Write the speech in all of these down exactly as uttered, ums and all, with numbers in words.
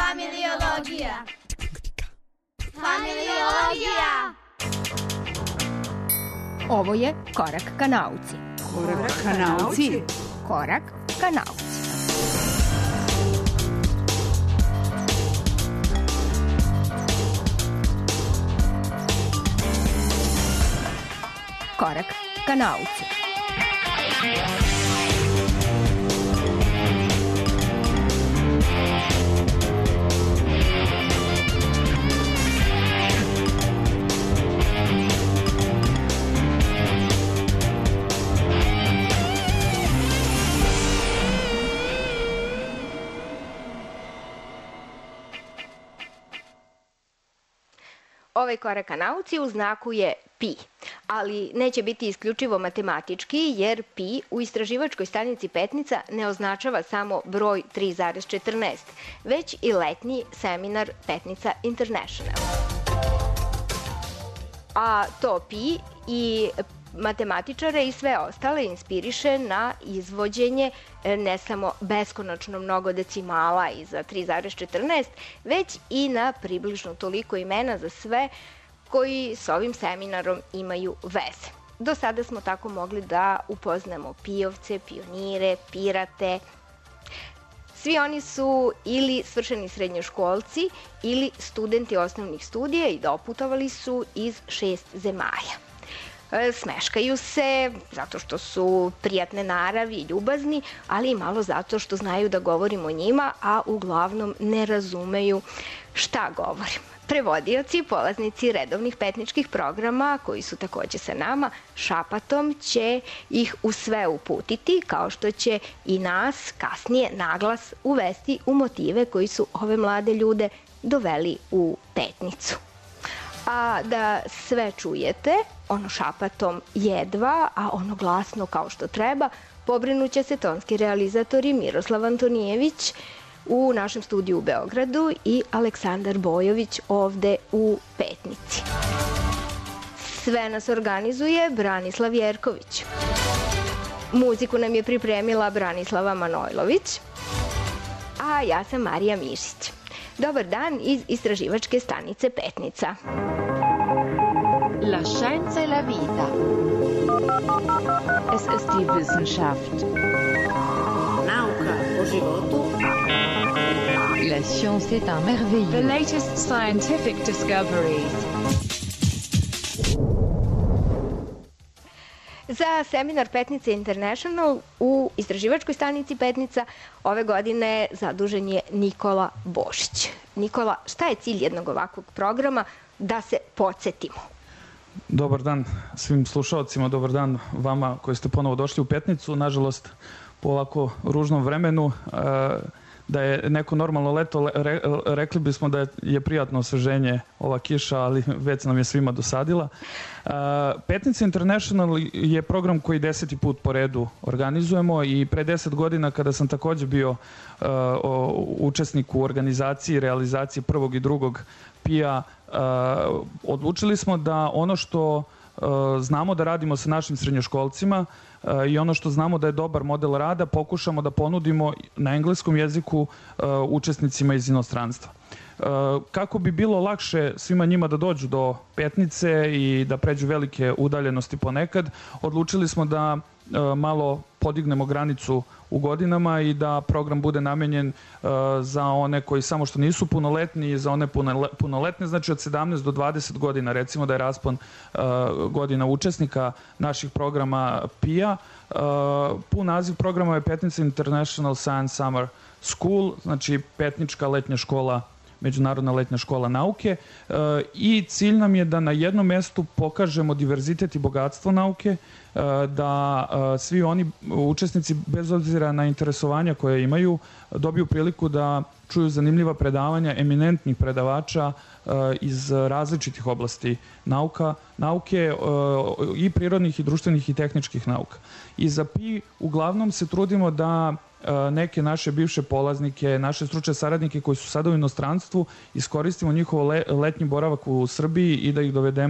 Familiologija. Familiologija. Ovo je Korak ka nauci. Korak ka nauci. Korak ka nauci. Korak ka nauci. Ovaj korak ka nauci u znaku je pi, ali neće biti isključivo matematički, jer pi u istraživačkoj stanici Petnica ne označava samo broj tri zarez četrnaest, već i letnji seminar Petnica International. A to pi i matematičare i sve ostale inspiriše na izvođenje ne samo beskonačno mnogo decimala iza tri zarez četrnaest, već i na približno toliko imena za sve koji s ovim seminarom imaju veze. Do sada smo tako mogli da upoznamo pijovce, pionire, pirate. Svi oni su ili svršeni srednjoškolci ili studenti osnovnih studija i doputovali su iz šest zemalja. Smeškaju se zato što su prijatne naravi i ljubazni, ali i malo zato što znaju da govorimo o njima, a uglavnom ne razumeju šta govorim. Prevodioci, polaznici redovnih petničkih programa, koji su takođe sa nama, šapatom će ih u sve uputiti, kao što će i nas kasnije naglas uvesti u motive koji su ove mlade ljude doveli u Petnicu. A da sve čujete, ono šapatom jedva, a ono glasno kao što treba, pobrinuće se tonski realizatori Miroslav Antonijević u našem studiju u Beogradu i Aleksandar Bojović ovde u Petnici. Sve nas organizuje Branislav Jerković. Muziku nam je pripremila Branislava Manojlović, a ja sam Marija Mišić. Dobar dan iz istraživačke stanice Petnica. La scienza e la vita. Es ist die Wissenschaft. Nauka o životu. La science est un merveilleux. The latest scientific discoveries. Za seminar Petnica International u istraživačkoj stanici Petnica ove godine zadužen je Nikola Bošić. Nikola, šta je cilj jednog ovakvog programa? Da se podsjetimo. Dobar dan svim slušalcima, dobar dan vama koji ste ponovo došli u Petnicu. Nažalost, po ovako ružnom vremenu, da je neko normalno leto, rekli bismo da je prijatno osveženje ova kiša, ali već nam je svima dosadila. Petnica International je program koji deseti put po redu organizujemo i pre deset godina, kada sam takođe bio učesnik u organizaciji i realizaciji prvog i drugog pija, odlučili smo da ono što znamo da radimo sa našim srednjoškolcima i ono što znamo da je dobar model rada pokušamo da ponudimo na engleskom jeziku učesnicima iz inostranstva. Kako bi bilo lakše svima njima da dođu do Petnice i da pređu velike udaljenosti ponekad, odlučili smo da malo podignemo granicu u godinama i da program bude namenjen za one koji samo što nisu punoletni i za one punoletne, znači od sedamnaest do dvadeset godina, recimo da je raspon godina učesnika naših programa pija. Pun naziv programa je Petnica International Science Summer School, znači Petnička letnja škola, Međunarodna letnja škola nauke, i cilj nam je da na jednom mestu pokažemo diverzitet i bogatstvo nauke, da svi oni učesnici, bez obzira na interesovanja koje imaju, dobiju priliku da čuju zanimljiva predavanja eminentnih predavača iz različitih oblasti nauka, nauke i prirodnih i društvenih i tehničkih nauka. I za pi uglavnom se trudimo da neke naše bivše polaznike, naše stručne saradnike koji su sada u inostranstvu, iskoristimo njihov letnji boravak u Srbiji i da ih dovedemo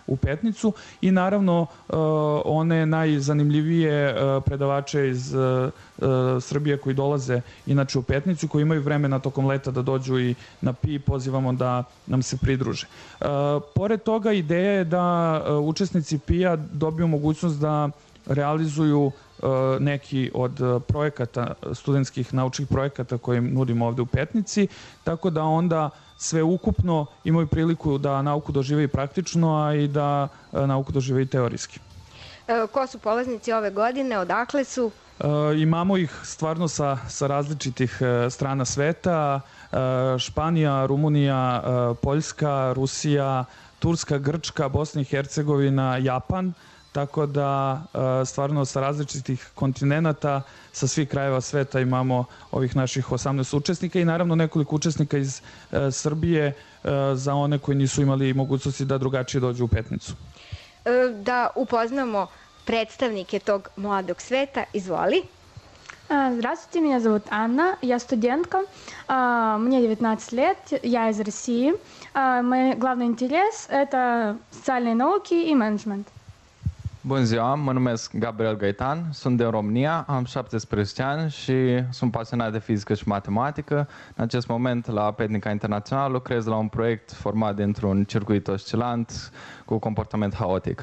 u Petnicu i naravno one najzanimljivije predavače iz Srbije koji dolaze inače u Petnicu, koji imaju vremena tokom leta da dođu i na Pi, pozivamo da nam se pridruže. Pored toga, ideja je da učesnici Pija dobiju mogućnost da realizuju neki od projekata, studentskih naučnih projekata koje im nudimo ovde u Petnici, tako da onda sve ukupno imaju priliku da nauku dožive i praktično, a i da nauku dožive i teorijski. Ko su polaznici ove godine, odakle su? Imamo ih stvarno sa, sa različitih strana sveta, Španija, Rumunija, Poljska, Rusija, Turska, Grčka, Bosna i Hercegovina, Japan, tako da stvarno sa različitih kontinenata, sa svih krajeva sveta imamo ovih naših osamnaest učesnika i naravno nekoliko učesnika iz Srbije za one koji nisu imali mogućnosti da drugačije dođu u Petnicu. Da upoznamo predstavnike tog mladog sveta. Izvoli. Здравствуйте, меня зовут Анна, я студентка, мне девятнадцать лет, я из России. Мой главный интерес – это социальные науки и менеджмент. Bună ziua, mă numesc Gabriel Gaitan, sunt din România, am șaptesprezece ani și sunt pasionat de fizică și matematică. În acest moment, la Petnica Internațională, lucrez la un proiect format dintr-un circuit oscilant cu comportament haotic.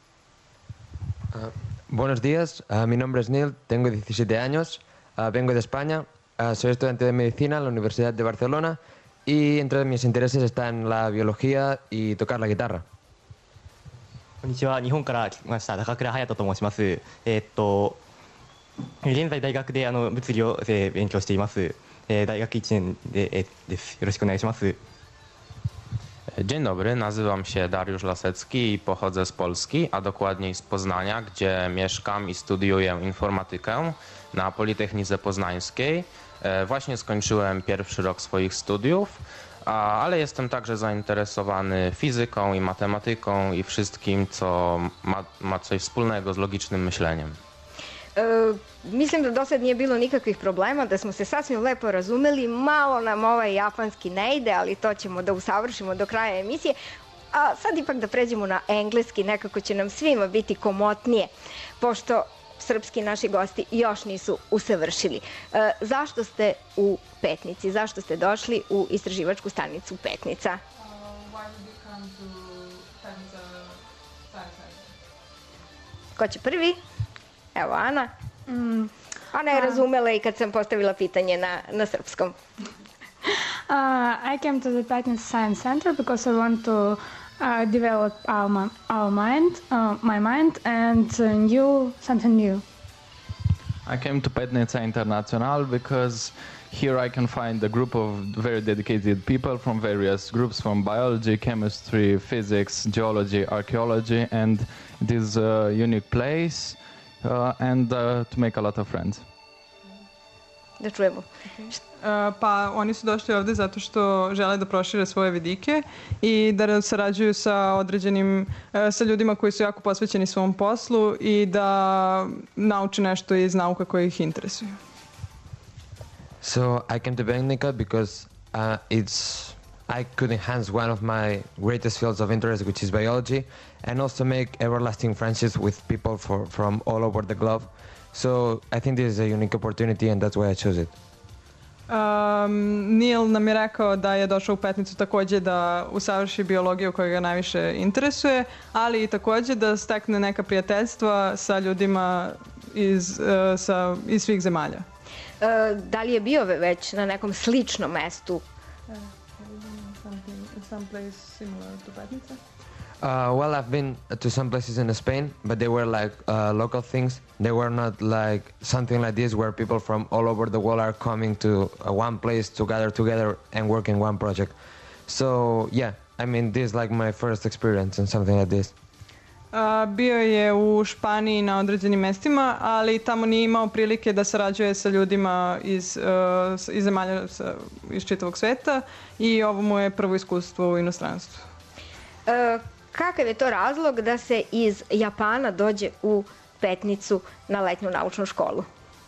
Uh, buenos días, uh, mi nombre es Neil, tengo diecisiete años, uh, vengo de España, uh, soy estudiante de medicina en la Universidad de Barcelona y entre mis intereses están la biología y tocar la guitarra. こんにちは、日本から来ました高倉隼人と申します。えー、っと現在大学であの物理を、えー、勉強しています。えー、大学いちねんで、えー、です。よろしくお願いします。 Dzień dobry, nazywam się Dariusz Lasecki i pochodzę z Polski, a dokładniej z Poznania, gdzie mieszkam i studiuję informatykę na Politechnice Poznańskiej. Właśnie skończyłem pierwszy rok swoich studiów, ale jestem także zainteresowany fizyką i matematyką i wszystkim, co ma, ma coś wspólnego z logicznym myśleniem. E, mislim da do sad nije bilo nikakvih problema, da smo se sasvim lepo razumeli, malo nam ovaj japanski ne ide, ali to ćemo da usavršimo do kraja emisije. A sad ipak da pređemo na engleski, nekako će nam svima biti komotnije, pošto srpski naši gosti još nisu usavršili. E, zašto ste u Petnici? Zašto ste došli u istraživačku stanicu Petnica? Ko će prvi? Evo, Ana. Mm. Ana je razumela i kad sam postavila pitanje na, na srpskom. Uh, I came to the Petnica Science Center because I want to uh, develop our, our mind, uh, my mind, and uh, new something new. I came to Petnica International because here I can find a group of very dedicated people from various groups from biology, chemistry, physics, geology, archaeology, and it is a unique place uh, and uh, to make a lot of friends. Da čujemo. Pa oni su došli ovde zato što žele da prošire svoje vidike i da sarađuju sa određenim, sa ljudima koji su jako posvećeni svom poslu i da nauče nešto iz nauka koje ih interesuju. So I came to Petnica because uh, it's I could enhance one of my greatest fields of interest, which is biology, and also make everlasting friendships with people for, from all over the globe. So I think this is a unique opportunity and that's why I chose it. Um, Neil nam je rekao da je došao u Petnicu takođe da usavrši biologiju koja ga najviše interesuje, ali i takođe da stekne neka prijateljstva sa ljudima iz, uh, sa, iz svih zemalja. Uh, da li je bio već na nekom sličnom mestu? Uh, some place similar to Petnica? Uh, well, I've been to some places in Spain, but they were like uh, local things. They were not like something like this where people from all over the world are coming to uh, one place to gather together and work in one project. So, yeah, I mean, this is like my first experience in something like this. Uh, bio je u Španiji na određenim mestima, ali tamo nije imao prilike da sarađuje sa ljudima iz, uh, iz zemalja sa, iz čitavog sveta i ovo mu je prvo iskustvo u inostranstvu. Uh, Kakav je to razlog da se iz Japana dođe u Petnicu na letnju naučnu školu?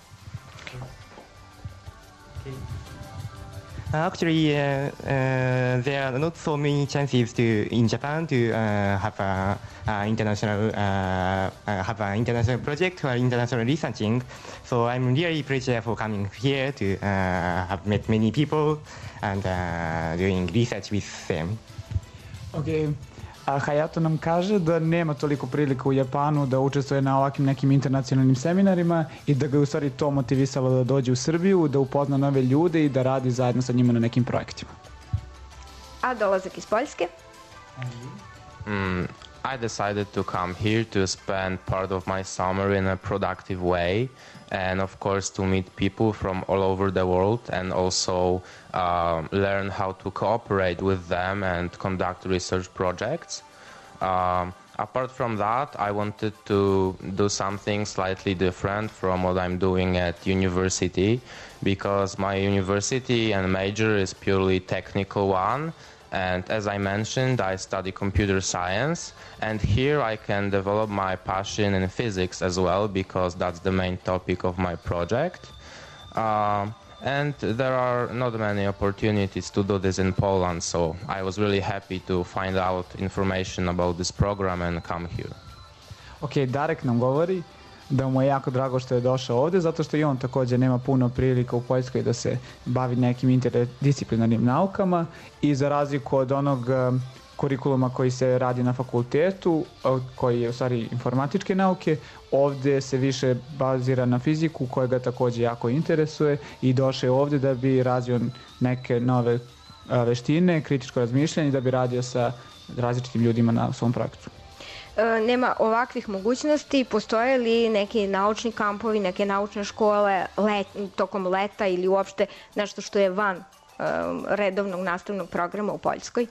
Actually, uh, uh, there are not so many chances to in Japan to uh, have a uh, international uh, uh, have an international project for international researching. So I'm really appreciative for coming here to uh, have met many people and uh, doing research with them. Okay. A Hayato nam kaže da nema toliko prilika u Japanu da učestvuje na ovakvim nekim internacionalnim seminarima i da ga je u stvari to motivisalo da dođe u Srbiju, da upozna nove ljude i da radi zajedno sa njima na nekim projektima. A dolazak iz Poljske? Mm, I decided to come here to spend part of my summer in a productive way and of course to meet people from all over the world and also uh, learn how to cooperate with them and conduct research projects. Um, apart from that, I wanted to do something slightly different from what I'm doing at university because my university and major is purely technical one. And as I mentioned, I study computer science, and here I can develop my passion in physics as well, because that's the main topic of my project. Uh, and there are not many opportunities to do this in Poland, so I was really happy to find out information about this program and come here. Ok, Darek nam govori da mu je jako drago što je došao ovde, zato što i on također nema puno prilika u Poljskoj da se bavi nekim interdisciplinarnim naukama i za razliku od onog um, kurikuluma koji se radi na fakultetu, koji je u stvari informatičke nauke, ovde se više bazira na fiziku koja ga također jako interesuje i došao je ovde da bi razvio neke nove a, veštine, kritičko razmišljanje i da bi radio sa različitim ljudima na svom projektu. Nema ovakvih mogućnosti, postoje li neki naučni kampovi, neke naučne škole let, tokom leta ili uopšte nešto što je van um, redovnog nastavnog programa u Poljskoj?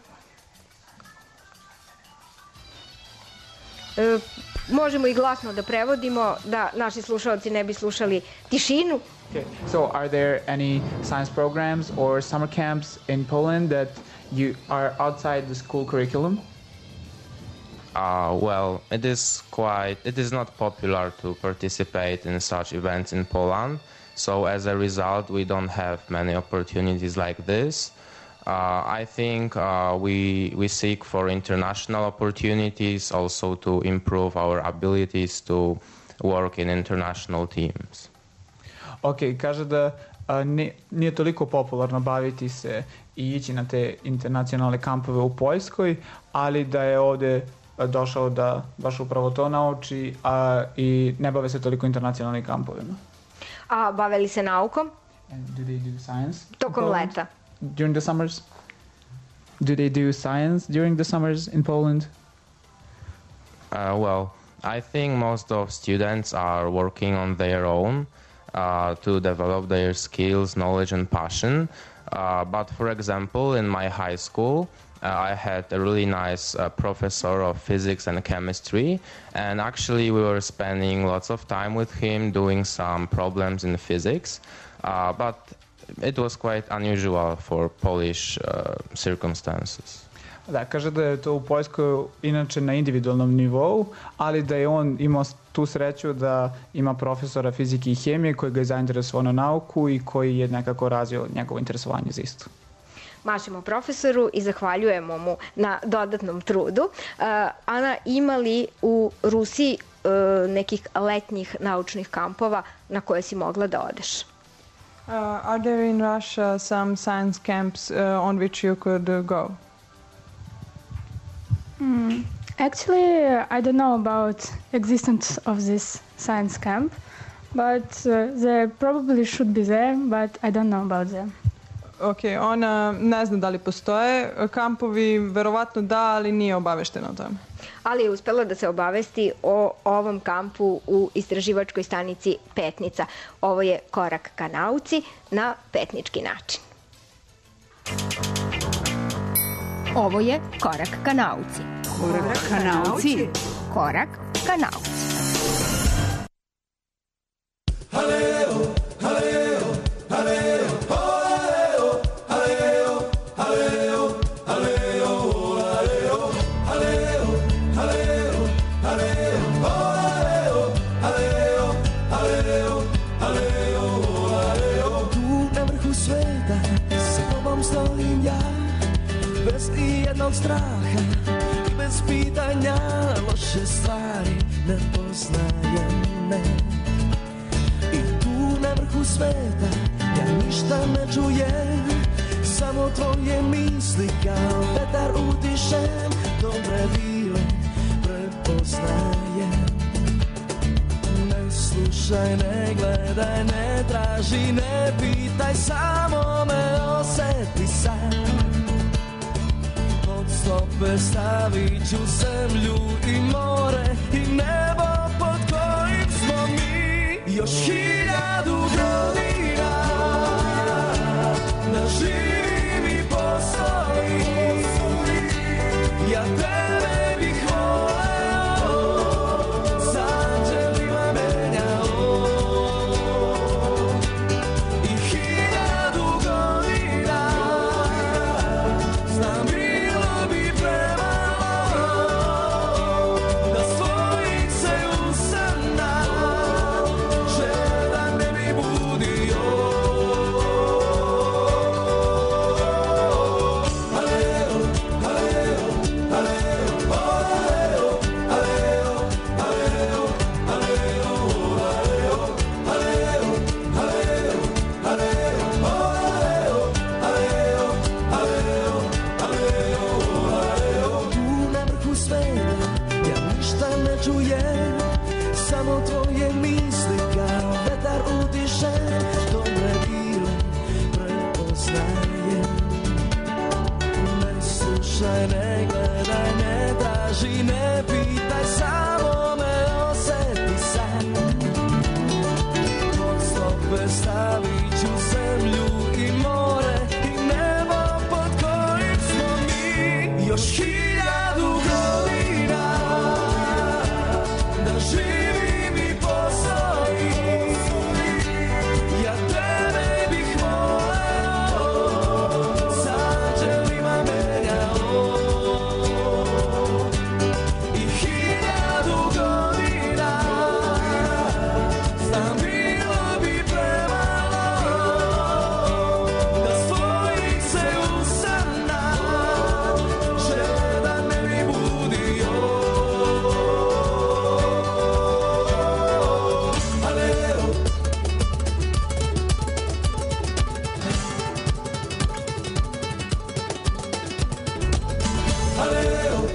E, možemo i glasno da prevodimo, da naši slušalci ne bi slušali tišinu. Okay. So are there any science programs or summer camps in Poland that you are outside the school curriculum? Uh, well, it is quite, it is not popular to participate in such events in Poland. So as a result, we don't have many opportunities like this. Uh, I think uh, we, we seek for international opportunities also to improve our abilities to work in international teams. Ok, kaže da a, ne, nije toliko popularno baviti se i ići na te internacionalne kampove u Poljskoj, ali da je ovde došao da baš upravo to nauči a, i ne bave se toliko internacionalnim kampovima. A bave li se naukom? And do they do science? Tokom leta. During the summers? Do they do science during the summers in Poland? Uh, well, I think most of students are working on their own uh, to develop their skills, knowledge and passion. Uh, but for example, in my high school, Uh, I had a really nice uh, professor of physics and chemistry, and actually we were spending lots of time with him doing some problems in physics, uh, but it was quite unusual for Polish uh, circumstances. Da, kaže da je to u Poljskoj inače na individualnom nivou, ali da je on imao tu sreću da ima profesora fizike i hemije koji ga je zainteresovao na nauku i koji je nekako razvio njegovo interesovanje za isto. Mašemo profesoru i zahvaljujemo mu na dodatnom trudu. Uh, Ana, ima li u Rusiji uh, nekih letnjih naučnih kampova na koje si mogla da odeš? Uh, are there in Russia some science camps uh, on which you could uh, go? Mm, actually, I don't know about existence of this science camp, but uh, they probably should be there, but I don't know about them. Ok, ona ne zna da li postoje kampovi, verovatno da, ali nije obaveštena o tome. Ali je uspela da se obavesti o ovom kampu u istraživačkoj stanici Petnica. Ovo je korak ka nauci na petnički način. Ovo je korak ka nauci. Korak ka nauci. Korak ka nauci. Haleo, haleo, haleo, haleo, haleo, haleo, haleo, haleo, haleo, haleo, haleo, haleo, haleo, haleo, haleo. Tu na vrhu sveta sa tobom stojim ja, bez ijednog straha. bez pitanja, loše stvari ne poznajem, ne. I tu na vrhu sveta ja ništa ne čujem, samo tvoje misli kao vetar utišem, dobre bile prepoznajem. Ne slušaj, ne gledaj, ne traži, ne pitaj, samo me osjeti sam. Pod stope stavit ću zemlju i more i nebo pod kojim smo mi. Još hiljadu godina da živim i postojim, ja tebe bih voleo, sa anđelima menjao. I hiljadu godina znam bilo bi premalo da s tvojih se usana želja ne bi budio. Aleo, aleo, aleo, aleo, aleo, aleo, aleo, aleo, aleo, aleo, aleo, aleo, aleo, aleo, aleo. Tu na vrhu sveta ja ništa ne čujem, samo tvoje misli kao vetar utišem, dobre bile prepoznajem. Ne slušaj, ne gledaj, ne traži, ne pitaj, samo me osjeti sam. Pod stope stavit ću zemlju i more i nebo pod kojim smo mi. Još hiljadu godina da živim i postojim, ja tebe bih voleo, sa anđelima menjao. I hiljadu godina znam bilo bi premalo da s tvojih se usana želja ne bi budio. Aleo, aleo,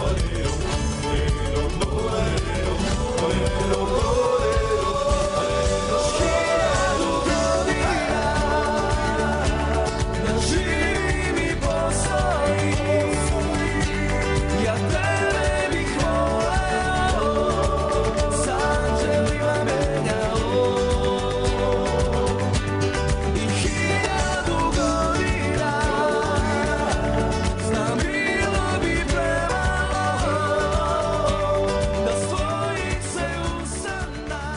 hiljadu godina da živim i postojim, ja tebe bih voleo, sa anđelima menjao. I hiljadu godina znam bilo bi premalo da s tvojih se usana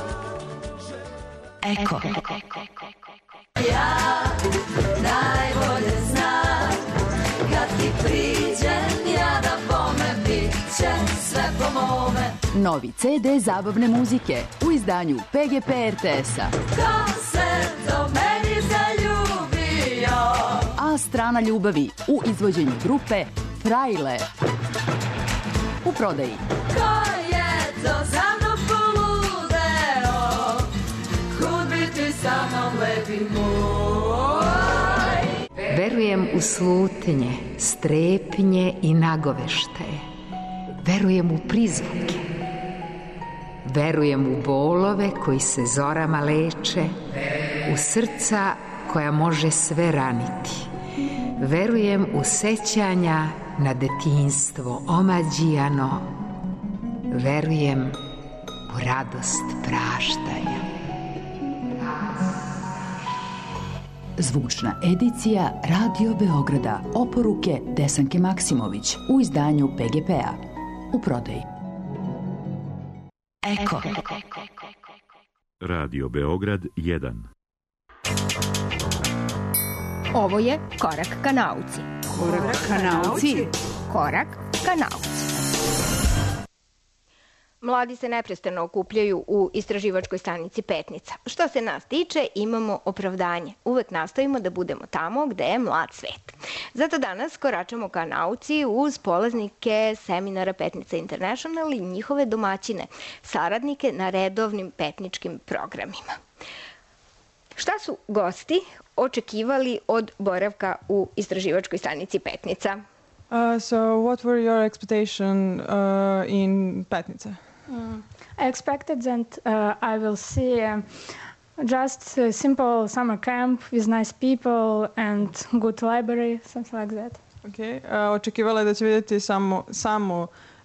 Eko. Ja najbolje znam kad ti priđem ja da bome bit će sve po mome. Novi ce de zabavne muzike u izdanju pe ge pe er te es-a. Ko se do meni zaljubio? A strana ljubavi u izvođenju grupe Frajle. U prodaji. Ko je to za mnom poludeo? Kud bi ti sa mnom lepi moj? Verujem u slutnje, strepnje i nagoveštaje. Verujem u prizvuke. Verujem u bolove koji se zorama leče, u srca koja može sve raniti. Verujem u sećanja na detinjstvo omađijano. Verujem u radost praštanja. Zvučna edicija Radio Beograda. Oporuke Desanke Maksimović u izdanju pe ge pe-a. U prodaji. Eko. Radio Beograd jedan. Ovo je Korak ka nauci. Korak ka nauci. Korak ka nauci. Mladi se neprestano okupljaju u istraživačkoj stanici Petnica. Što se nas tiče, imamo opravdanje. Uvek nastojimo da budemo tamo gde je mlad svet. Zato danas koračamo ka nauci uz polaznike seminara Petnica International i njihove domaćine, saradnike na redovnim petničkim programima. Šta su gosti očekivali od boravka u istraživačkoj stanici Petnica? Uh, so, what were your expectations uh, in Petnica? Mm. I expected that uh, I will see uh, just a simple summer camp with nice people and good library, something like that. Okay. Uh, očekivala je da će vidjeti samo, samo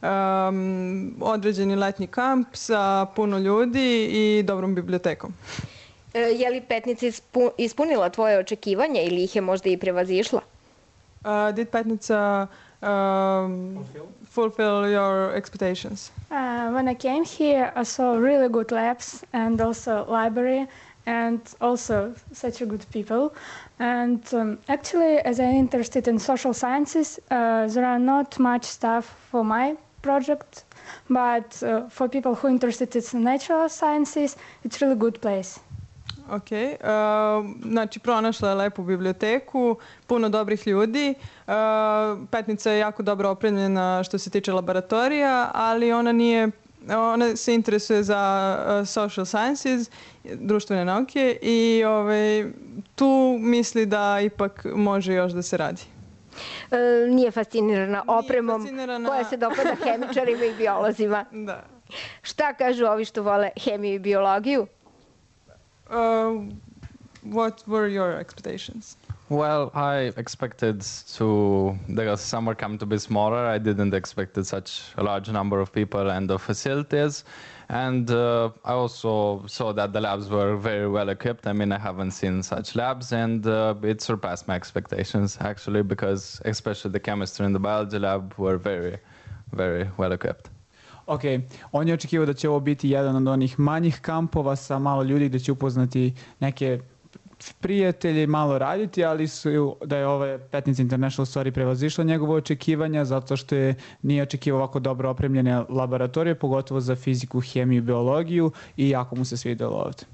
um, određeni letnji kamp sa puno ljudi i dobrom bibliotekom. E, je li Petnica ispu, ispunila tvoje očekivanje ili ih je možda i prevazišla? Uh, did Petnica um, fulfill? fulfill your expectations? Uh, when I came here, I saw really good labs and also library and also such a good people. And um, actually, as I'm interested in social sciences, uh, there are not much stuff for my project, but uh, for people who are interested in natural sciences, it's really good place. Ok, uh, znači pronašla je lepu biblioteku, puno dobrih ljudi. Uh, Petnica je jako dobro opremljena što se tiče laboratorija, ali ona nije, ona se interesuje za uh, social sciences, društvene nauke i ovaj, tu misli da ipak može još da se radi. E, nije fascinirana opremom nije fascinirana... koja se dopada hemičarima i biolozima. Da. Šta kažu ovi što vole hemiju i biologiju? Uh, what were your expectations? Well, I expected to the summer camp to be smaller. I didn't expect such a large number of people and of facilities. And uh, I also saw that the labs were very well equipped. I mean, I haven't seen such labs, and uh, it surpassed my expectations, actually, because especially the chemistry and the biology lab were very, very well equipped. Ok, on je očekivao da će ovo biti jedan od onih manjih kampova sa malo ljudi gde će upoznati neke prijatelje, malo raditi, ali su, da je ova Petnica International stvari prevazišla njegove očekivanja zato što je nije očekivao ovako dobro opremljene laboratorije, pogotovo za fiziku, hemiju i biologiju i jako mu se svidjelo ovdje.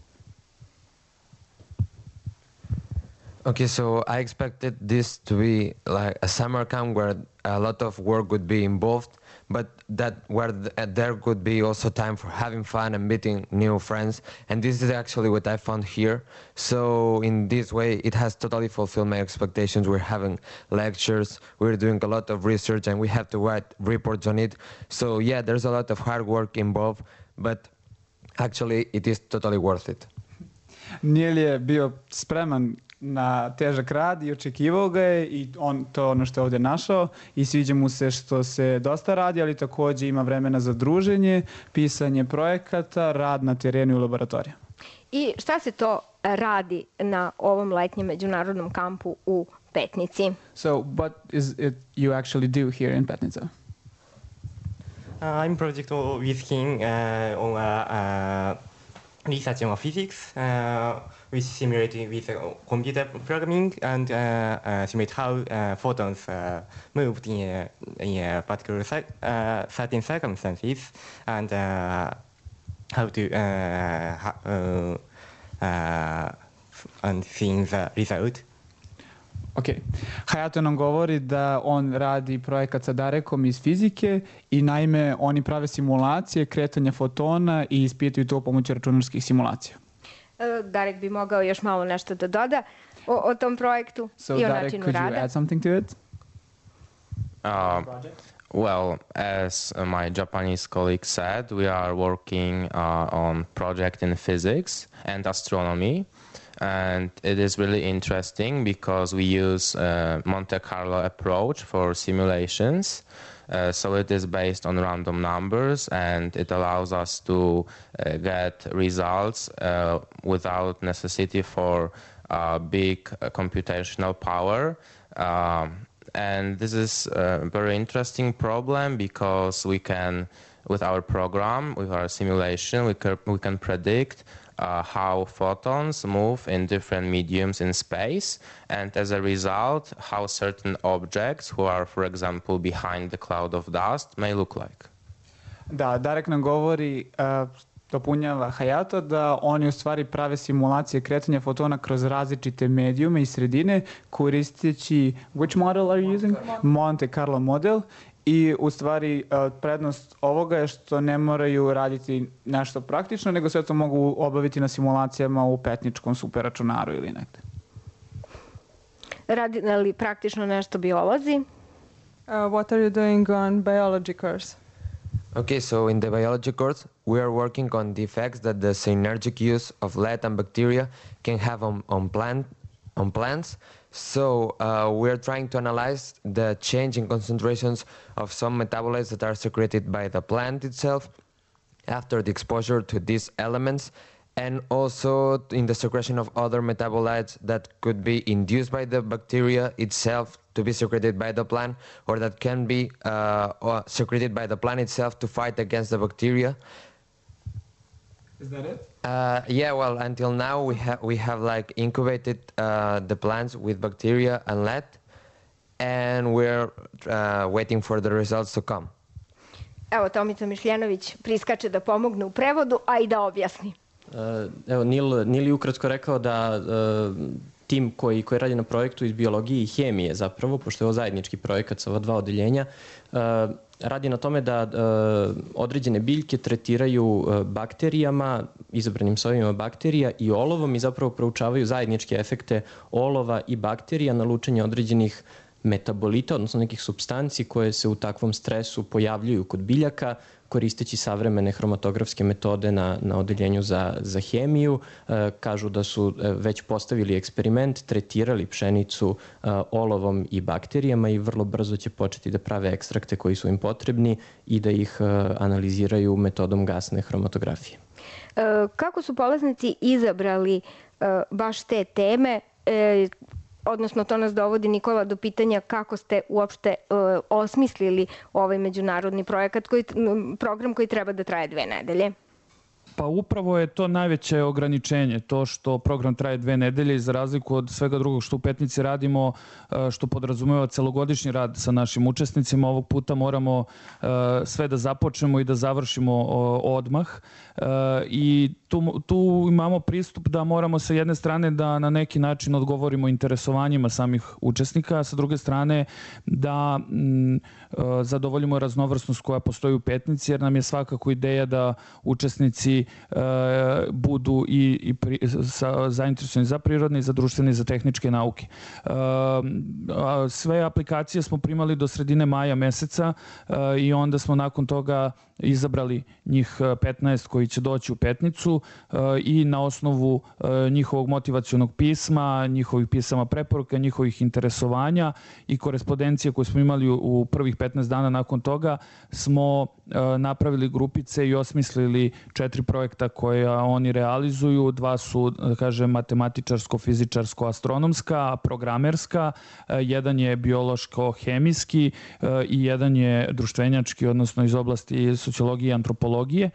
Okay, so I expected this to be like a summer camp where a lot of work would be involved, but that where th- there could be also time for having fun and meeting new friends. And this is actually what I found here. So in this way, it has totally fulfilled my expectations. We're having lectures, we're doing a lot of research, and we have to write reports on it. So yeah, there's a lot of hard work involved, but actually it is totally worth it. Nijel je bio spreman na težak rad i očekivao ga je i on to ono što je ovdje našao i sviđa mu se što se dosta radi, ali također ima vremena za druženje, pisanje projekata, rad na terenu i u laboratoriju. I šta se to radi na ovom letnjem međunarodnom kampu u Petnici? So what is it you actually do here in Petnica? Uh, I'm project with him uh, on a, uh, research on physics, uh, which simulating with uh, computer programming and uh, uh, simulate how uh, photons uh, moved in a, in a particular uh, certain circumstances, and uh, how to uh, ha uh, uh, and seeing the result. Ok, Hayato nam govori da on radi projekat sa Darekom iz fizike i naime oni prave simulacije kretanja fotona i ispituju to pomoću računarskih simulacija. Darek bi mogao još malo nešto da doda o, o tom projektu so, i o Darek, načinu could rada. You add something to it? Uh, well, as my Japanese colleague said, we are working uh, on project in physics and astronomy. And it is really interesting because we use uh, Monte Carlo approach for simulations. Uh, so it is based on random numbers and it allows us to uh, get results uh, without necessity for uh, big uh, computational power. Um, and this is a very interesting problem because we can, with our program, with our simulation, we can, we can predict Uh, how photons move in different mediums in space, and as a result, how certain objects who are, for example, behind the cloud of dust may look like. Da, Darek nam govori, uh, dopunjava Hayato, da oni u stvari prave simulacije kretanja fotona kroz različite medijume i sredine koristeći, which model are you using? Monte Carlo model. I u stvari prednost ovoga je što ne moraju raditi nešto praktično, nego sve to mogu obaviti na simulacijama u petničkom superračunaru ili negde. Radi li praktično nešto biolozi? Uh, what are you doing on biology course? Okay, so in the biology course, we are working on the effects that the synergic use of lead and bacteria can have on, on, plant, on plants. So uh, we are trying to analyze the change in concentrations of some metabolites that are secreted by the plant itself after the exposure to these elements, and also in the secretion of other metabolites that could be induced by the bacteria itself to be secreted by the plant, or that can be uh, or secreted by the plant itself to fight against the bacteria. Is that it? Uh, yeah, well, until now we have we have like incubated uh, the plants with bacteria and lead, and we're uh, waiting for the results to come. Evo, Tomica Mišljenović priskače da pomogne u prevodu, a i da objasni. Evo, Nil, Nil je ukratko rekao da tim koji, koji radi na projektu iz biologije i hemije zapravo, pošto je ovo zajednički projekat sa ova dva odeljenja, radi na tome da određene biljke tretiraju bakterijama, izabranim sojevima bakterija i olovom, i zapravo proučavaju zajedničke efekte olova i bakterija na lučenje određenih metabolita, odnosno nekih supstanci koje se u takvom stresu pojavljuju kod biljaka, koristeći savremene hromatografske metode na, na odeljenju za, za hemiju. E, kažu da su već postavili eksperiment, tretirali pšenicu e, olovom i bakterijama i vrlo brzo će početi da prave ekstrakte koji su im potrebni i da ih e, analiziraju metodom gasne hromatografije. E, kako su polaznici izabrali e, baš te teme? E, Odnosno, to nas dovodi, Nikola, do pitanja kako ste uopšte uh, osmislili ovaj međunarodni projekat, koji, program koji treba da traje dve nedelje. Pa upravo je to najveće ograničenje, to što program traje dve nedelje, za razliku od svega drugog što u Petnici radimo, što podrazumeva celogodišnji rad sa našim učesnicima. Ovog puta moramo sve da započnemo i da završimo odmah. I tu, tu imamo pristup da moramo sa jedne strane da na neki način odgovorimo interesovanjima samih učesnika, a sa druge strane da m, zadovoljimo raznovrsnost koja postoji u Petnici, jer nam je svakako ideja da učesnici E, budu i, i pri, sa, zainteresovani za prirodne i za društvene i za tehničke nauke. E, a sve aplikacije smo primali do sredine maja meseca e, i onda smo nakon toga izabrali njih petnaest koji će doći u Petnicu e, i na osnovu e, njihovog motivacionog pisma, njihovih pisama preporuka, njihovih interesovanja i korespondencije koje smo imali u, u prvih petnaest dana nakon toga smo e, napravili grupice i osmislili četiri projekta koja oni realizuju. Dva su, da kažem, matematičarsko-fizičarsko-astronomska, programerska, jedan je biološko-hemijski i jedan je društvenjački, odnosno iz oblasti sociologije i antropologije.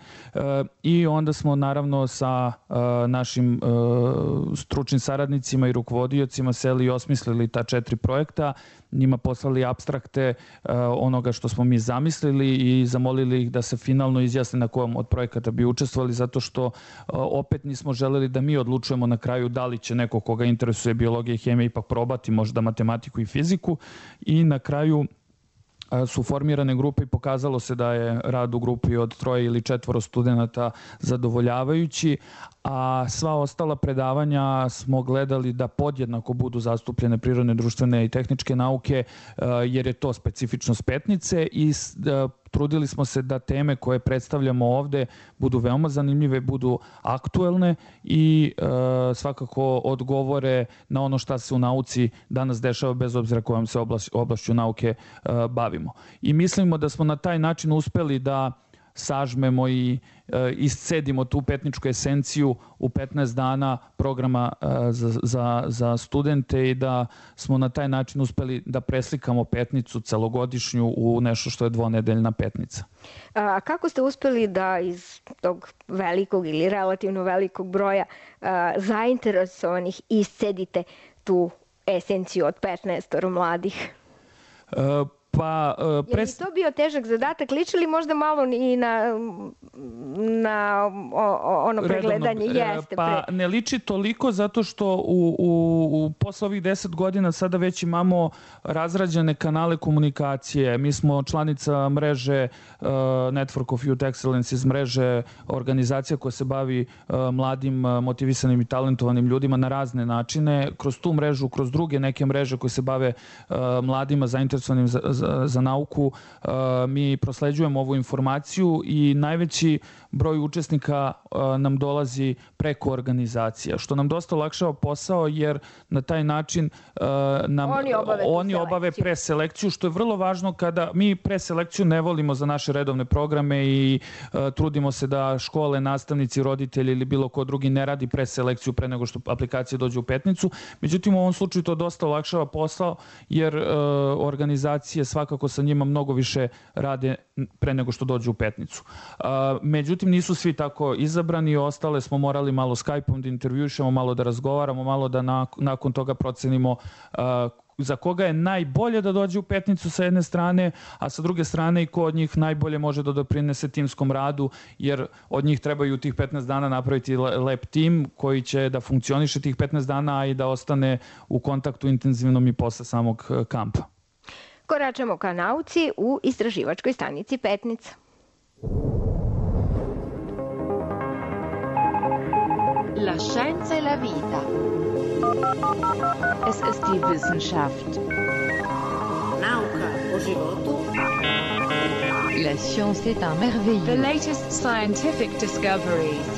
I onda smo naravno sa našim stručnim saradnicima i rukovodiocima seli i osmislili ta četiri projekta, njima poslali apstrakte uh, onoga što smo mi zamislili i zamolili ih da se finalno izjasne na kojom od projekata bi učestvovali, zato što uh, opet nismo želeli da mi odlučujemo na kraju da li će neko koga interesuje biologija i hemija ipak probati možda matematiku i fiziku, i na kraju su formirane grupe i pokazalo se da je rad u grupi od troje ili četvoro studenta zadovoljavajući, a sva ostala predavanja smo gledali da podjednako budu zastupljene prirodne, društvene i tehničke nauke, jer je to specifičnost Petnice, i trudili smo se da teme koje predstavljamo ovde budu veoma zanimljive, budu aktuelne i e, svakako odgovore na ono šta se u nauci danas dešava, bez obzira kojom se oblaš, oblašću nauke e, bavimo. I mislimo da smo na taj način uspeli da sažmemo i e, iscedimo tu petničku esenciju u petnaest dana programa e, za, za, za studente, i da smo na taj način uspeli da preslikamo Petnicu celogodišnju u nešto što je dvonedeljna Petnica. A kako ste uspeli da iz tog velikog ili relativno velikog broja a, zainteresovanih iscedite tu esenciju od petnaest mladih? E, Pa, uh, pres... Je li to bio težak zadatak? Liči li možda malo i na, na o, o, ono pregledanje? Redovno, Jeste, pa pre... ne liči toliko zato što u, u, u posle ovih deset godina sada već imamo razrađene kanale komunikacije. Mi smo članica mreže uh, Network of Youth Excellence, iz mreže organizacija koja se bavi uh, mladim, uh, motivisanim i talentovanim ljudima na razne načine. Kroz tu mrežu, kroz druge neke mreže koje se bave uh, mladima zainteresovanim za, za, za nauku, uh, mi prosleđujemo ovu informaciju i najveći broj učesnika uh, nam dolazi preko organizacija, što nam dosta olakšava posao, jer na taj način uh, nam oni obave, oni obave preselekciju, što je vrlo važno kada mi preselekciju ne volimo za naše redovne programe i uh, trudimo se da škole, nastavnici, roditelji ili bilo ko drugi ne radi preselekciju pre nego što aplikacije dođu u Petnicu. Međutim, u ovom slučaju to dosta olakšava posao, jer uh, organizacije svakako sa njima mnogo više rade pre nego što dođu u Petnicu. Uh, međutim, nisu svi tako izabrani, ostale smo morali malo Skype-om da intervjušemo, malo da razgovaramo, malo da nakon toga procenimo uh, za koga je najbolje da dođe u Petnicu sa jedne strane, a sa druge strane i ko od njih najbolje može da doprinese timskom radu, jer od njih trebaju tih petnaest dana napraviti lep tim koji će da funkcioniše tih petnaest dana, a i da ostane u kontaktu intenzivnom i posle samog kampa. Koračamo ka nauci u istraživačkoj stanici Petnica. La scienza e la vita. Es ist die Wissenschaft. Nauka o životu. La science est un merveilleux. The latest scientific discoveries.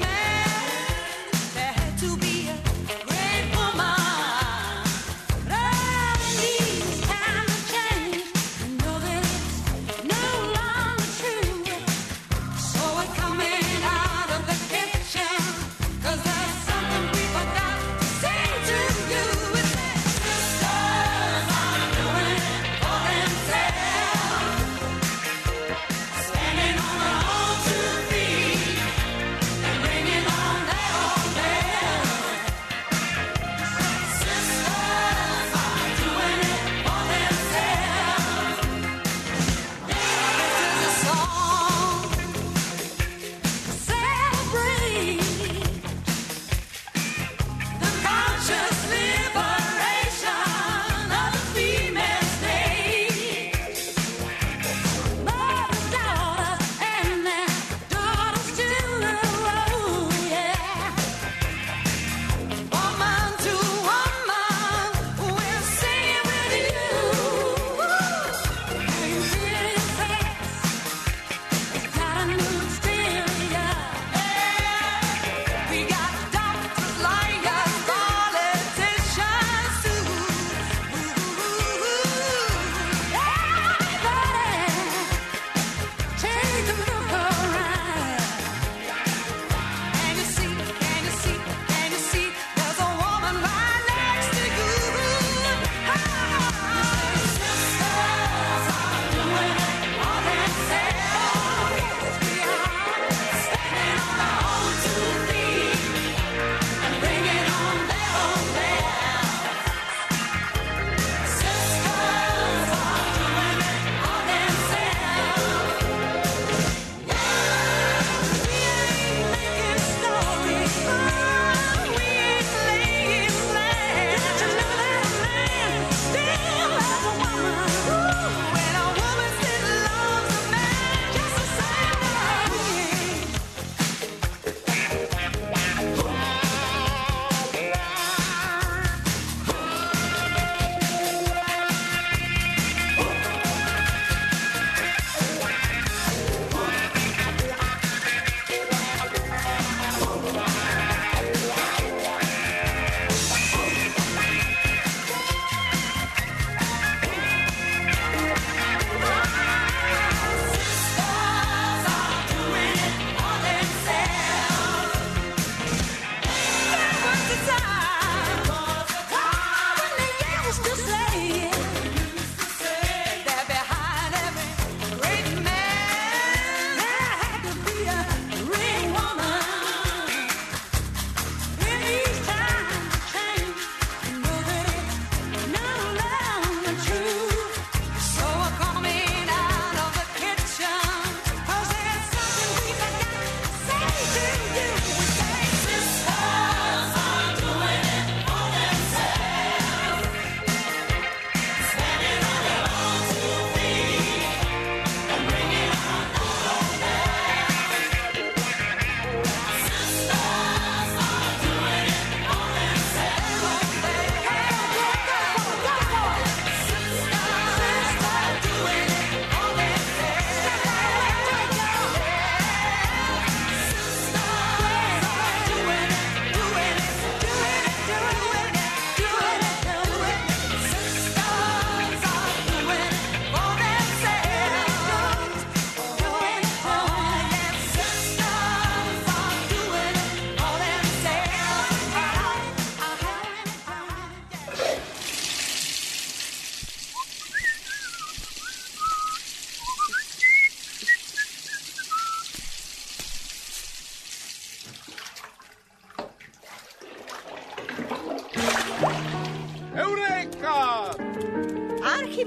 To be a great woman.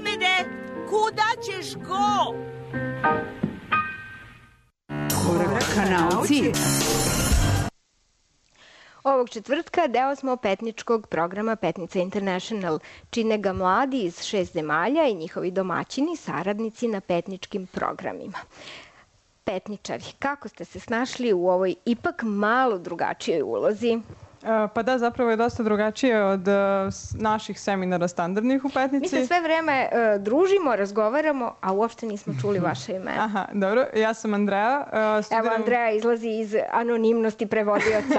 Ahmede, kuda ćeš go? Korak ka nauci. Ovog četvrtka deo smo petničkog programa Petnica International. Čine ga mladi iz šest zemalja i njihovi domaćini, saradnici na petničkim programima. Petničari, kako ste se snašli u ovoj ipak malo drugačijoj ulozi? Pa da, zapravo je dosta drugačije od naših seminara standardnih u Petnici. Mi se sve vreme uh, družimo, razgovaramo, a uopšte nismo čuli vaše ime. Aha, dobro. Ja sam Andreja. Uh, studiram... Evo, Andreja izlazi iz anonimnosti prevodioca.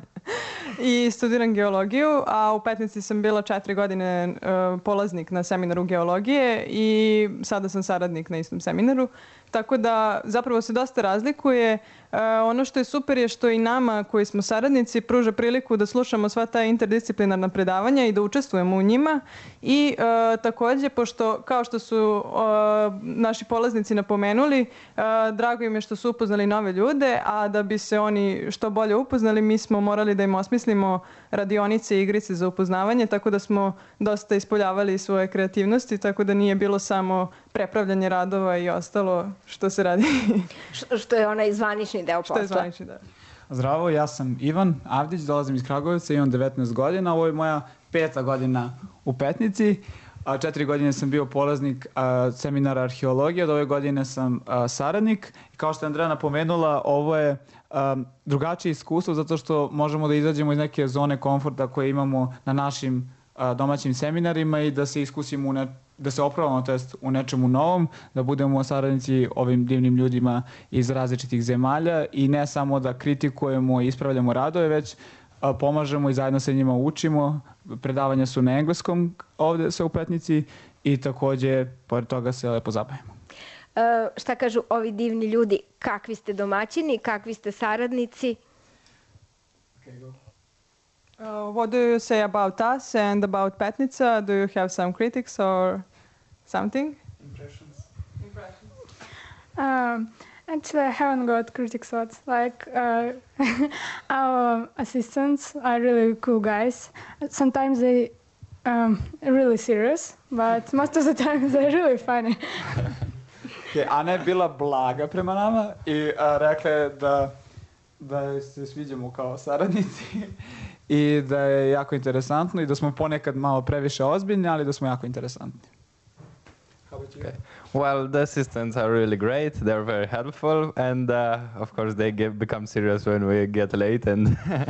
I studiram geologiju, a u Petnici sam bila četiri godine uh, polaznik na seminaru geologije i sada sam saradnik na istom seminaru. Tako da zapravo se dosta razlikuje. Uh, ono što je super je što i nama koji smo saradnici pruža priliku da slušamo sva ta interdisciplinarna predavanja i da učestvujemo u njima. I uh, takođe, pošto kao što su uh, naši polaznici napomenuli, uh, drago im je što su upoznali nove ljude, a da bi se oni što bolje upoznali, mi smo morali da im osmislimo radionice i igrice za upoznavanje, tako da smo dosta ispoljavali svoje kreativnosti, tako da nije bilo samo prepravljanje radova i ostalo što se radi. Što je onaj zvanični deo posla. Što je zvanični, da. Zdravo, ja sam Ivan Avdić, dolazim iz Kragujevca, imam devetnaest godina, ovo je moja peta godina u Petnici. A, četiri godine sam bio polaznik a, seminara arheologije, od ove godine sam a, saradnik. I kao što je Andreja napomenula, ovo je a, drugačije iskustvo zato što možemo da izađemo iz neke zone komforta koje imamo na našim a, domaćim seminarima i da se iskusimo u ne, da se opravamo, to jest u nečemu novom, da budemo saradnici ovim divnim ljudima iz različitih zemalja i ne samo da kritikujemo i ispravljamo radove, već a, pomažemo i zajedno sa njima učimo. Predavanja su na engleskom ovde sa u Petnici i takođe, pored toga se lepo zabavimo. Uh, šta kažu ovi divni ljudi? Kakvi ste domaćini, kakvi ste saradnici? Okay, go. Uh, what do you say about us and about Petnica? Do you have some critics or something? Impressions. Impressions. Um, Actually, I haven't got critics yet. Like, uh, our assistants are really cool guys. Sometimes they um, are really serious, but most of the time they're really funny. Okay, Ana je bila blaga prema nama i a, rekla je da, da se sviđamo kao saradnici i da je jako interesantno i da smo ponekad malo previše ozbiljni, ali da smo jako interesantni. Okay. Well, the assistants are really great. They're very helpful, and uh, of course they get, become serious when we get late, and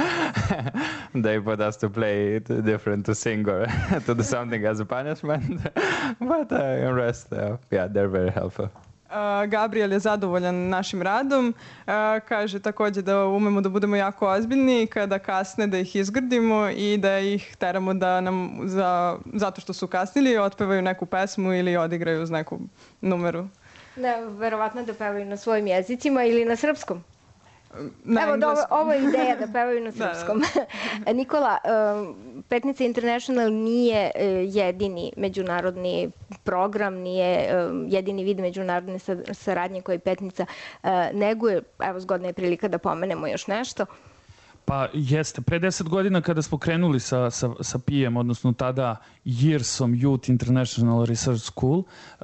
they put us to play it different, to sing or to do something as a punishment. But uh, in rest, uh, yeah, they're very helpful. Uh, Gabriel je zadovoljan našim radom. Uh, kaže takođe da umemo da budemo jako ozbiljni kada kasne, da ih izgrdimo i da ih teramo da nam, za, zato što su kasnili, otpevaju neku pesmu ili odigraju uz neku numeru. Da, verovatno da pevaju na svojim jezicima ili na srpskom. Na Evo, do, ovo je ideja da pevaju na srpskom. Da, da. Nikola, Petnica International nije jedini međunarodni program, nije jedini vid međunarodne saradnje koji Petnica neguje. Evo, zgodna je prilika da pomenemo još nešto. Pa jeste. Pre deset godina kada smo krenuli sa, sa, sa P I E M, odnosno tada Yearsom Youth International Research School, uh,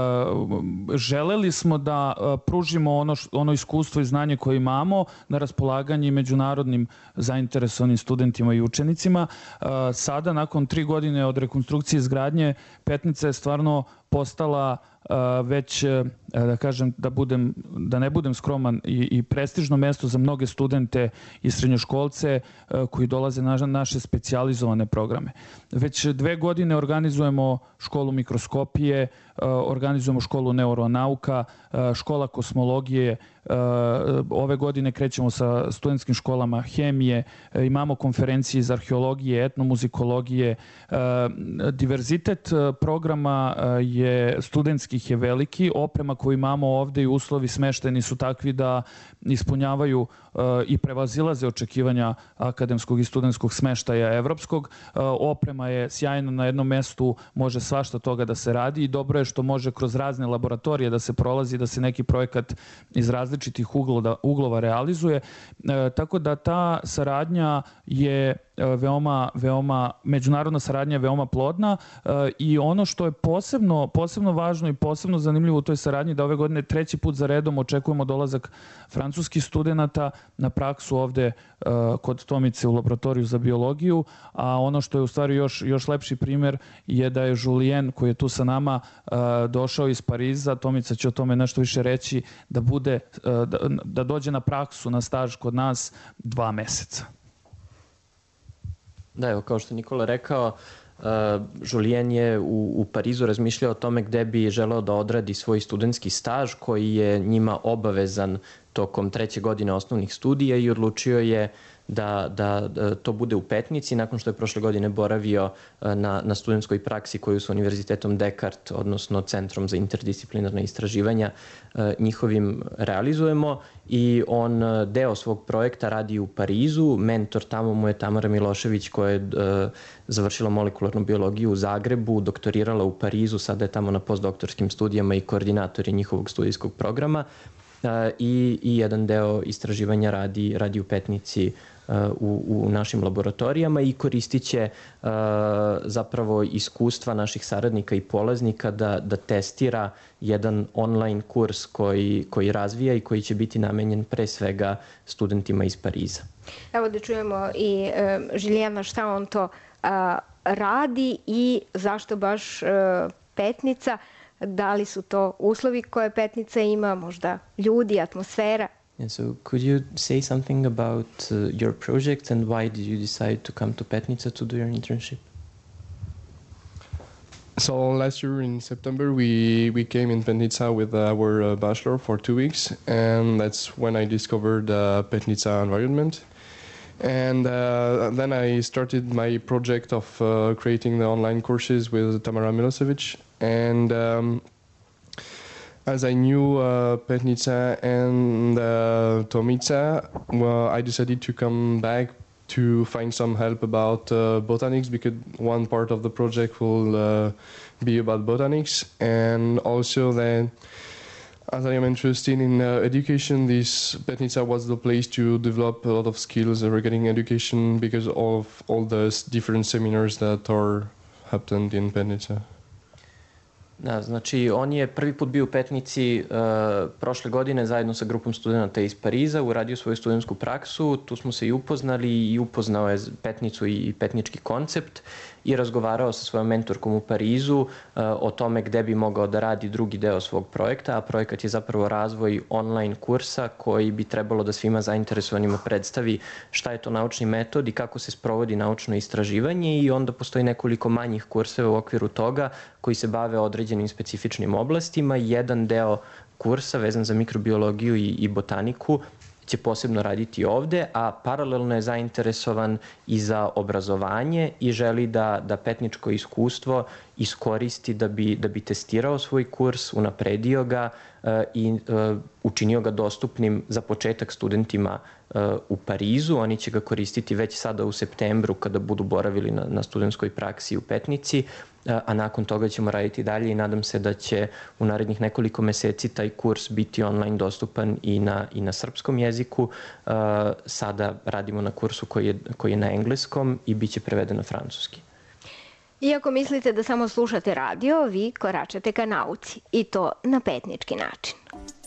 želeli smo da uh, pružimo ono, š, ono iskustvo i znanje koje imamo na raspolaganje međunarodnim zainteresovanim studentima i učenicima. Uh, sada, nakon tri godine od rekonstrukcije izgradnje, Petnica je stvarno postala uh, već, uh, da kažem, da, budem, da ne budem skroman, i, i prestižno mesto za mnoge studente i srednjoškolce uh, koji dolaze na naše specijalizovane programe. Već dve godine organizujemo školu mikroskopije, uh, organizujemo školu neuronauka, uh, škola kosmologije, uh, ove godine krećemo sa studentskim školama hemije, uh, imamo konferencije iz arheologije, etnomuzikologije. Uh, diverzitet uh, programa uh, je studentskih je veliki, oprema koju imamo ovde i uslovi smešteni su takvi da ispunjavaju uh, i prevazilaze očekivanja akademskog i studentskog smeštaja evropskog. Uh, oprema je sjajna, na jednom mestu može svašta toga da se radi i dobro je što može kroz razne laboratorije da se prolazi, da se neki projekat iz različitih različitih uglova, uglova realizuje. E, tako da ta saradnja je veoma, veoma, međunarodna saradnja je veoma plodna e, i ono što je posebno, posebno važno i posebno zanimljivo u toj saradnji da ove godine treći put za redom očekujemo dolazak francuskih studenata na praksu ovde e, kod Tomice u laboratoriju za biologiju, a ono što je u stvari još, još lepši primer je da je Julien koji je tu sa nama e, došao iz Pariza, Tomica će o tome nešto više reći, da bude, e, da, da dođe na praksu, na staž kod nas dva meseca. Da, evo, kao što Nikola rekao, uh, Julien je u, u Parizu razmišljao o tome gde bi želeo da odradi svoj studentski staž koji je njima obavezan tokom treće godine osnovnih studija i odlučio je da, da, da to bude u Petnici nakon što je prošle godine boravio na, na studentskoj praksi koju su Univerzitetom Descartes, odnosno Centrom za interdisciplinarne istraživanja, njihovim realizujemo i on deo svog projekta radi u Parizu. Mentor tamo mu je Tamara Milošević koja je završila molekularnu biologiju u Zagrebu, doktorirala u Parizu, sada je tamo na postdoktorskim studijama i koordinator je njihovog studijskog programa. I, i jedan deo istraživanja radi, radi u Petnici u, u našim laboratorijama i koristit će uh, zapravo iskustva naših saradnika i polaznika da, da testira jedan online kurs koji, koji razvija i koji će biti namenjen pre svega studentima iz Pariza. Evo da čujemo i uh, Žilijana šta on to uh, radi i zašto baš uh, Petnica. Da li su to uslovi koje Petnica ima, možda ljudi, atmosfera? Yeah, so could you say something about uh, your project and why did you decide to come to Petnica to do your internship? So last year in September we, we came in Petnica with our uh, bachelor for two weeks and that's when I discovered the uh, Petnica environment. And uh, then I started my project of uh, creating the online courses with Tamara Milošević. And um, as I knew uh, Petnica and uh, Tomica, well, I decided to come back to find some help about uh, botanics because one part of the project will uh, be about botanics. And also then, as I am interested in uh, education, this Petnica was the place to develop a lot of skills regarding education because of all the different seminars that are happened in Petnica. Da, znači on je prvi put bio u Petnici uh, prošle godine zajedno sa grupom studenta iz Pariza, uradio svoju studentsku praksu, tu smo se i upoznali i upoznao je Petnicu i petnički koncept i razgovarao sa svojom mentorkom u Parizu uh, o tome gde bi mogao da radi drugi deo svog projekta, a projekat je zapravo razvoj online kursa koji bi trebalo da svima zainteresovanima predstavi šta je to naučni metod i kako se sprovodi naučno istraživanje i onda postoji nekoliko manjih kurseva u okviru toga koji se bave određenim specifičnim oblastima. Jedan deo kursa vezan za mikrobiologiju i, i botaniku će posebno raditi ovde, a paralelno je zainteresovan i za obrazovanje i želi da, da petničko iskustvo iskoristi da bi, da bi testirao svoj kurs, unapredio ga uh, i uh, učinio ga dostupnim za početak studentima uh, u Parizu. Oni će ga koristiti već sada u septembru kada budu boravili na, na studentskoj praksi u Petnici, uh, a nakon toga ćemo raditi dalje i nadam se da će u narednih nekoliko meseci taj kurs biti online dostupan i na, i na srpskom jeziku. Uh, sada radimo na kursu koji je, koji je na engleskom i bit će preveden na francuski. Iako mislite da samo slušate radio, vi koračate ka nauci i to na petnički način.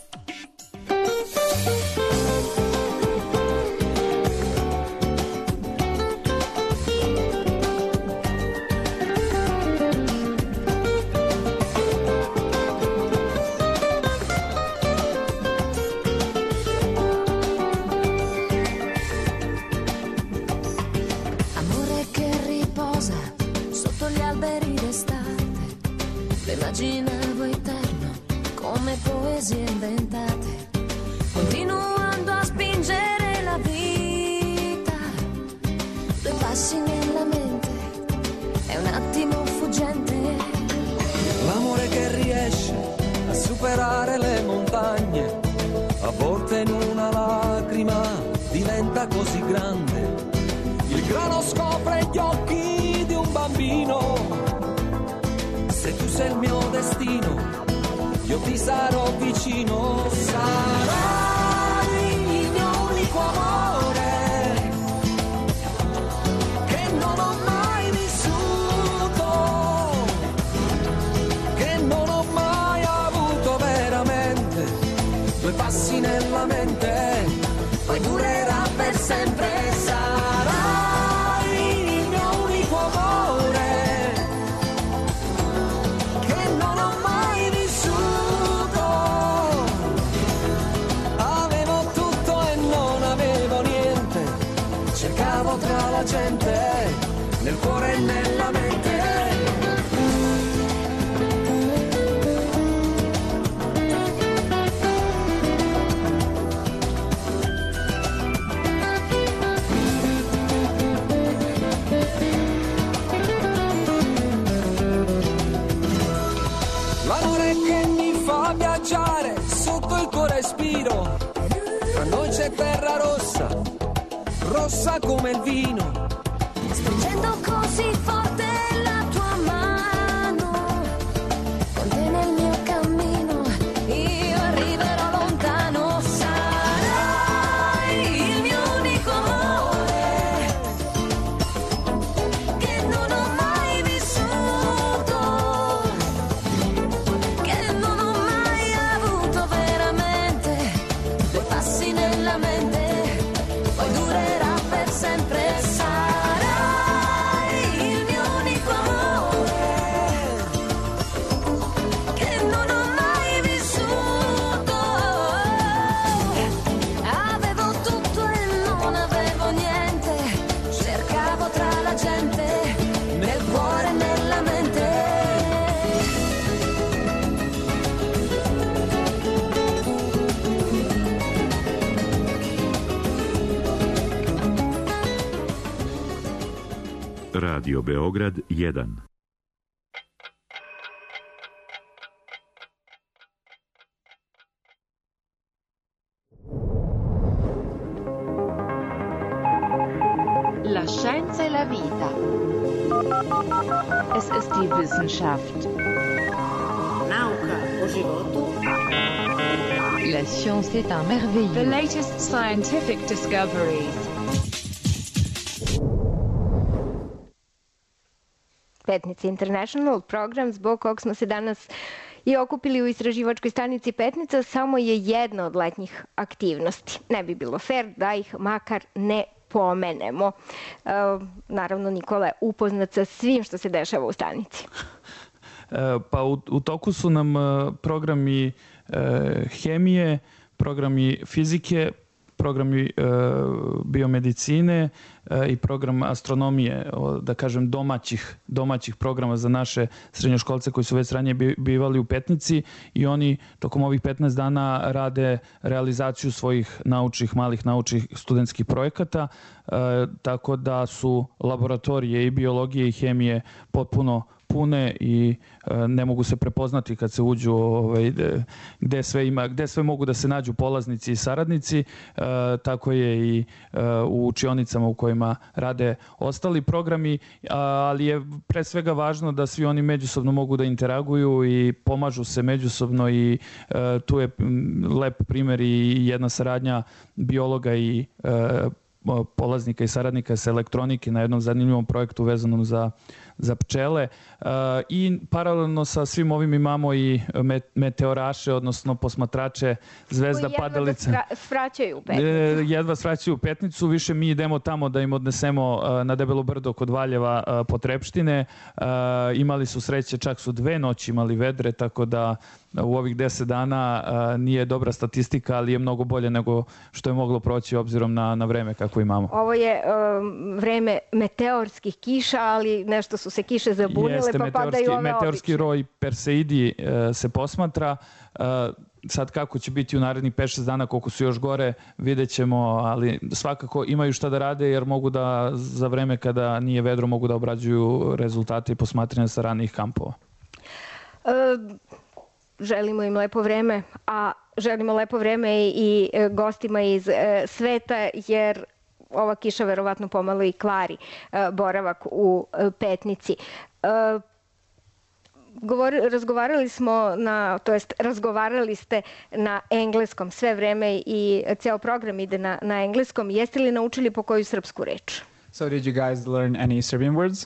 Immaginavo eterno come poesie inventate, continuando a spingere la vita. Due passi nella mente, è un attimo fuggente. L'amore che riesce a superare le montagne, a volte in una lacrima diventa così grande. Il grano scopre gli occhi di un bambino. Se tu sei il mio destino, io ti sarò vicino. Sarà nella mente, poi durerà per sempre. Sarai il mio unico amore, che non ho mai vissuto. Avevo tutto e non avevo niente, cercavo tra la gente, nel cuore e nella mente. L'amore che mi fa viaggiare sotto il tuo respiro, tra noi c'è terra rossa, rossa come il vino. Stringendo così forte la tua mano, con te nel mio cammino, io arriverò lontano. Sarai il mio unico amore, che non ho mai vissuto, che non ho mai avuto veramente, due passi nella mente, poi durerà per sempre. Radio Beograd jedan. La scienza e la vita. Es ist die Wissenschaft. Nauka o životu. La science est un merveilleux. The latest scientific discoveries. Petnica International, program zbog kog smo se danas i okupili u istraživačkoj stanici Petnica, samo je jedna od letnjih aktivnosti. Ne bi bilo fair da ih makar ne pomenemo. E, naravno, Nikola je upoznat sa svim što se dešava u stanici. E, pa u, u toku su nam programi e, hemije, programi fizike, programi e, biomedicine e, i program astronomije, o, da kažem domaćih, domaćih programa za naše srednjoškolce koji su već ranije bivali u Petnici i oni tokom ovih petnaest dana rade realizaciju svojih naučnih, malih naučnih studentskih projekata, e, tako da su laboratorije i biologije i hemije potpuno pune i e, ne mogu se prepoznati kad se uđu ovaj, gde sve ima, gde sve mogu da se nađu polaznici i saradnici, e, tako je i e, u učionicama u kojima rade ostali programi, a, ali je pre svega važno da svi oni međusobno mogu da interaguju i pomažu se međusobno i e, tu je lep primer i jedna saradnja biologa i e, polaznika i saradnika sa elektronike na jednom zanimljivom projektu vezanom za za pčele i paralelno sa svim ovim imamo i meteoraše, odnosno posmatrače zvezda padalica. Jedva da svraćaju u Petnicu. Jedva svraćaju u Petnicu, više mi idemo tamo da im odnesemo na Debelo brdo kod Valjeva potrepštine. Imali su sreće, čak su dve noći imali vedre, tako da u ovih deset dana nije dobra statistika, ali je mnogo bolje nego što je moglo proći obzirom na, na vreme kako imamo. Ovo je um, vreme meteorskih kiša, ali nešto su se kiše zabunile. Jeste, pa padaju ove meteorski obične. roj Perseidi e, se posmatra. E, sad kako će biti u narednih pet šest dana, koliko su još gore, vidjet ćemo, ali svakako imaju šta da rade jer mogu da za vreme kada nije vedro mogu da obrađuju rezultate i posmatranja sa ranih kampova. E, želimo im lepo vreme, a želimo lepo vreme i gostima iz e, sveta, jer ova kiša verovatno pomalo i kvari e, boravak u e, Petnici. E, govor, razgovarali smo na, to jest razgovarali ste na engleskom sve vreme i ceo program ide na, na engleskom. Jeste li naučili po koju srpsku reč? So did you guys learn any Serbian words?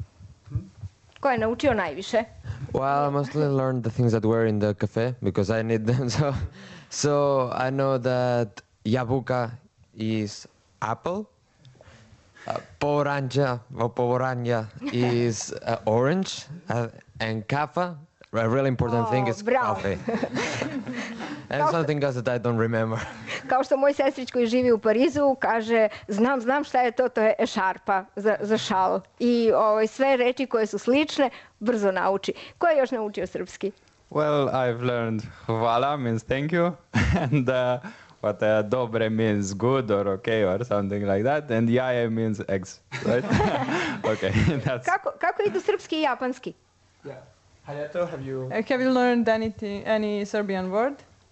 Ko je naučio najviše? Well, I mostly learned the things that were in the cafe because I need them. So So I know that jabuka is apple. Uh, Povoranja or Povoranja is uh, orange, uh, and kafa, a really important Oh, thing is bravo. coffee. And something else that I don't remember. Kao što moj sestrić koji živi u Parizu kaže, znam, znam šta je to, to je ešarpa za, za šal. I ovaj, sve reči koje su slične brzo nauči. Ko je još naučio srpski? Well, I've learned hvala means thank you, and uh, what uh, dobre means good or okay or something like that, and jaje means eggs, right? Okay, that's... Kako, kako idu srpski i japanski? Hayato, have you... Uh, have you learned anything, any Serbian word?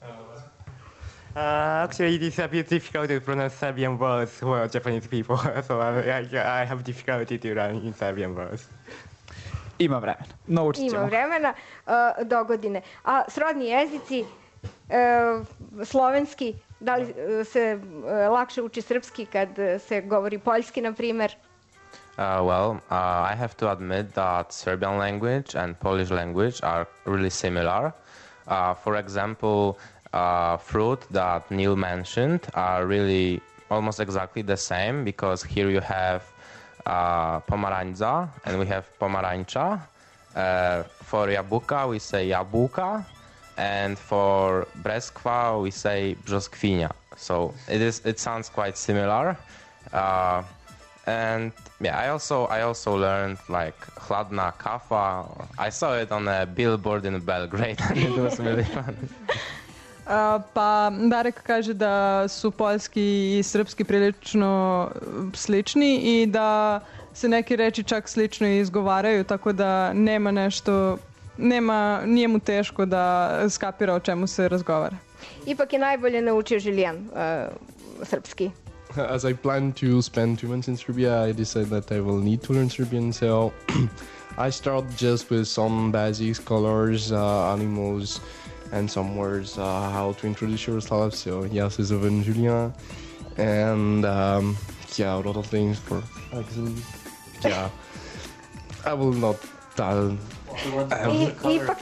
Uh, actually, it is a bit difficult to pronounce Serbian words for Japanese people, so I, I, I have difficulty to learn in Serbian words. Ima vremena. Naučit ćemo. Ima vremena, uh, do godine. A srodni jezici, uh, slovenski, da li uh, se uh, lakše uči srpski kad uh, se govori poljski, na primer? Uh, well, uh, I have to admit that Serbian language and Polish language are really similar. Uh, for example, uh, fruit that Neil mentioned are really almost exactly the same, because here you have uh, pomaranza and we have pomarańcza. Uh, for jabuka we say jabuka, and for breskva we say brzoskwinja. So it is. It sounds quite similar. Uh, And yeah, I also I also learned like hladna kafa. I saw it on a billboard in Belgrade, and it was really fun. Uh, pa Darek kaže da su poljski i srpski prilično slični i da se neke reči čak slično izgovaraju, tako da nema nešto, nema, nije mu teško da skapira o čemu se razgovara. Ipak je najbolje naučio Žilijan uh, srpski. As I plan to spend two months in Serbia, I decided that I will need to learn Serbian, so I start just with some basics, colors, uh, animals, and some words, uh, how to introduce yourself. So, ja se zovem Julien, and um, yeah, a lot of things for accent. Yeah, I will not tell. Um, Ipak...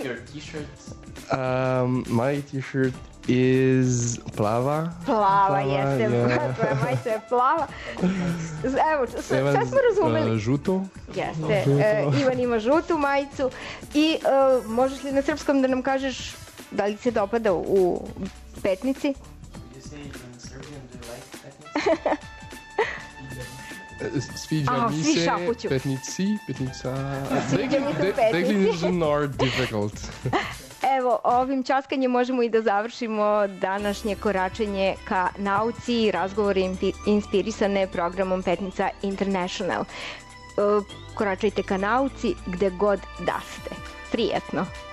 um, my t-shirt is plava. Plava, Plava, jeste. yeah. Tvoja majica je plava. Evo, sve smo razumeli. Uh, žuto. Jeste. Žuto. E, Ivan ima žutu majicu. I uh, možeš li na srpskom da nam kažeš da li se dopada u petnici? Sviđa A, mi svi se šapuću. petnici, petnica. Sviđa mi se petnici. Declination are difficult. Evo, ovim časkanjem možemo i da završimo današnje koračenje ka nauci i razgovore impi- inspirisane programom Petnica International. E, koračajte ka nauci gde god da ste. Prijetno!